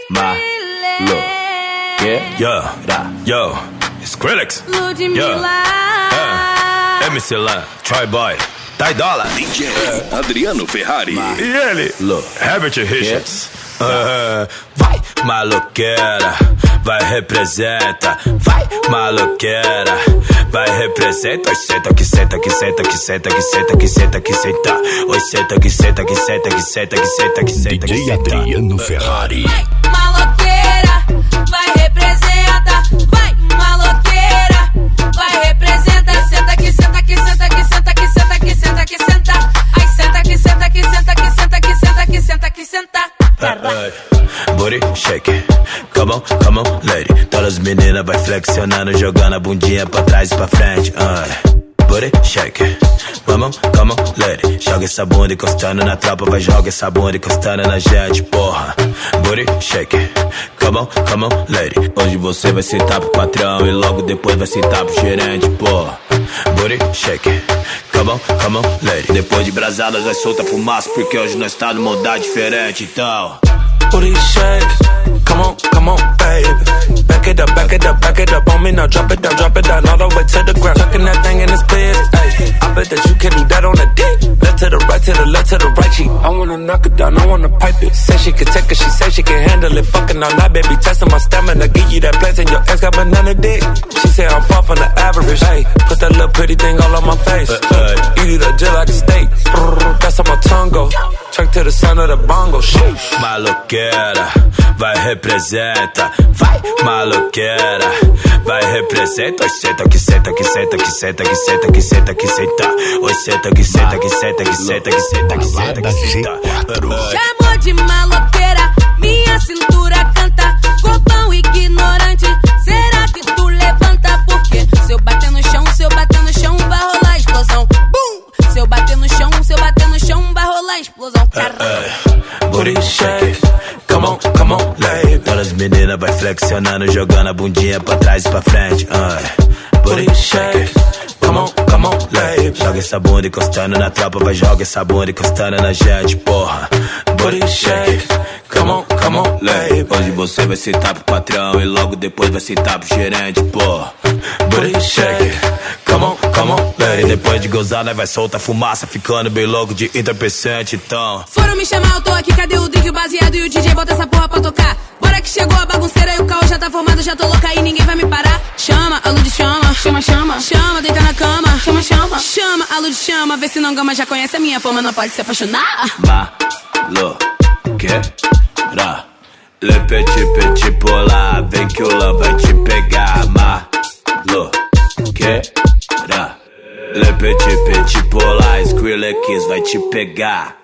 Yo, Skrillex. MC Lan, Troy Boy, Ty Dolla, DJ Adriano Ferrari e ele, Herbert Richards. Vai, maloqueira, vai, representa. Vai, maloqueira, vai, representa. Oi, senta que senta, que senta, que senta, que senta, que senta, que senta. Oi, senta que senta, que senta, que senta, que senta, que senta. DJ Adriano Ferrari. Vai, maloqueira, vai, representa. Vai, maloqueira, vai, representa. Senta que senta, que senta, que senta, que senta, que senta, que senta. Ai, senta que senta, que senta, que senta, que senta, que senta, que senta. Booty shake, come on, lady. Todas as meninas vai flexionando, jogando a bundinha pra trás e pra frente. Booty shake, come on, lady. Joga essa bunda encostando na tropa, vai joga essa bunda encostando na gente, porra. Booty shake, come on, lady. Hoje você vai sentar pro patrão e logo depois vai sentar pro gerente, porra. Booty shake, come on, lady. Depois de brasadas vai soltar fumaça, porque hoje nós tá no modal diferente, então. Booty shake, come on, baby. Back it up, back it up, back it up on me now. Drop it down, all the way to the ground. Tucking that thing in this bed, ayy. I bet that you can do that on a dick. Left to the right, to the left, to the right. I wanna knock it down, I wanna pipe it. Say she can take it, she say she can handle it. Fucking all night, baby, testing my stamina. Give you that place and your ex got banana dick. She say I'm far from the average, ayy. Put that little pretty thing all on my face. Eat it up just like a steak. That's how my tongue go. Check to the sound of the bongo, shit. Maloqueira, vai, representa. Vai, maloqueira, vai, representa. Oi, senta que senta, que senta, que senta, que senta, que senta, que senta. Oi, senta que senta, que senta, que senta, que senta, que senta, que senta. Chamou de maloqueira, minha cintura canta. Corpão ignorante, será que tu levanta? Porque se eu bater no chão, vai rolar explosão. Bum! Se eu bater no chão, vai rolar explosão. Booty shake, come on, lady. Todas as meninas vai flexionando, jogando a bundinha pra trás e pra frente. Booty shake, come on, lady. Joga essa bunda encostando na tropa, vai joga essa bunda encostando na gente, porra. Booty shake, come on, lady. Hoje você vai sentar pro patrão e logo depois vai sentar pro gerente, porra. Booty shake, come on, lady. E depois de gozar, nós vai soltar fumaça, ficando bem louco de entorpecente, então. Foram me chamar, eu tô aqui, cadê o drink, o baseado e o DJ? Bota essa porra pra tocar. Bora que chegou a bagunceira e o caos já tá formado, já tô louca e ninguém vai me parar. Chama, a Lud chama, chama, deita na cama, chama, a Lud chama, vê se não gama, já conhece a minha fama, não pode se apaixonar. Maloqueira, le petit polar, vem que o Lan vai te pegar. Maloqueira, le petit polar, Skrillex vai te pegar.